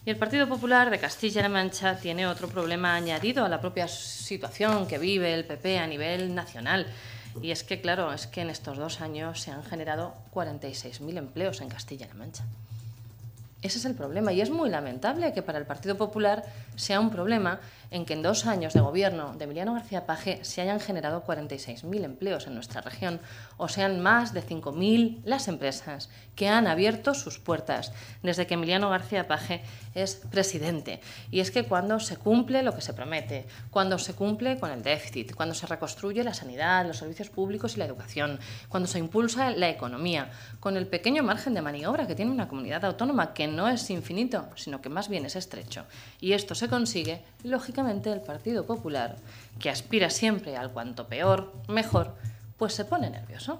Y el Partido Popular de Castilla-La Mancha tiene otro problema añadido a la propia situación que vive el PP a nivel nacional. Y es que, claro, es que en estos 2 años se han generado 46.000 empleos en Castilla-La Mancha. Ese es el problema y es muy lamentable que para el Partido Popular sea un problema en que en 2 años de gobierno de Emiliano García Paje se hayan generado 46.000 empleos en nuestra región, o sean más de 5.000 las empresas que han abierto sus puertas desde que Emiliano García Paje es presidente. Y es que cuando se cumple lo que se promete, cuando se cumple con el déficit, cuando se reconstruye la sanidad, los servicios públicos y la educación, cuando se impulsa la economía, con el pequeño margen de maniobra que tiene una comunidad autónoma que no es infinito, sino que más bien es estrecho. Y esto se consigue, lógicamente, el Partido Popular, que aspira siempre al cuanto peor, mejor, pues se pone nervioso.